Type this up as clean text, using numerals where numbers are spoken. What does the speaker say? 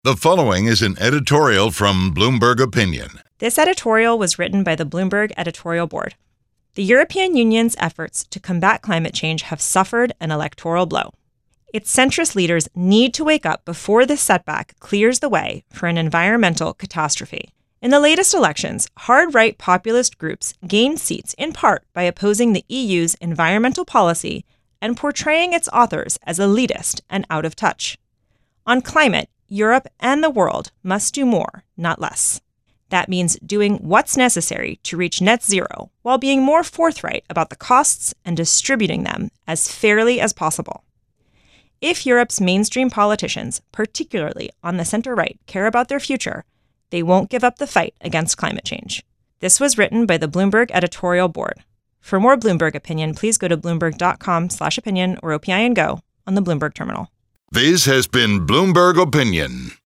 The following is an editorial from Bloomberg Opinion. This editorial was written by the Bloomberg editorial board. The European Union's efforts to combat climate change have suffered an electoral blow. Its centrist leaders need to wake up before this setback clears the way for an environmental catastrophe. In the latest elections, hard-right populist groups gained seats in part by opposing the EU's environmental policy and portraying its authors as elitist and out of touch. On climate, Europe and the world must do more, not less. That means doing what's necessary to reach net zero while being more forthright about the costs and distributing them as fairly as possible. If Europe's mainstream politicians, particularly on the center-right, care about their future, they won't give up the fight against climate change. This was written by the Bloomberg editorial board. For more Bloomberg Opinion, please go to bloomberg.com/opinion or OPIN Go on the Bloomberg terminal. This has been Bloomberg Opinion.